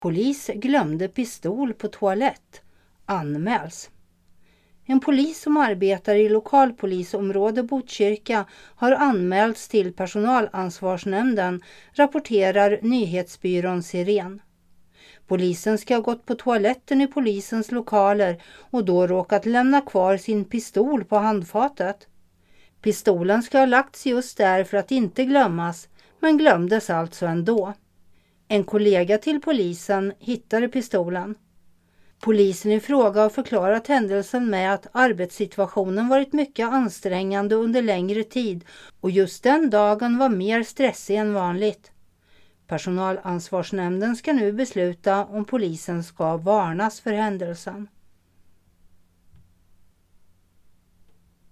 Polis glömde pistol på toalett. Anmäls. En polis som arbetar i lokalpolisområde Botkyrka har anmälts till personalansvarsnämnden, rapporterar nyhetsbyrån Siren. Polisen ska ha gått på toaletten i polisens lokaler och då råkat lämna kvar sin pistol på handfatet. Pistolen ska ha lagts just där för att inte glömmas, men glömdes alltså ändå. En kollega till polisen hittade pistolen. Polisen i fråga har förklarat händelsen med att arbetssituationen varit mycket ansträngande under längre tid och just den dagen var mer stressig än vanligt. Personalansvarsnämnden ska nu besluta om polisen ska varnas för händelsen.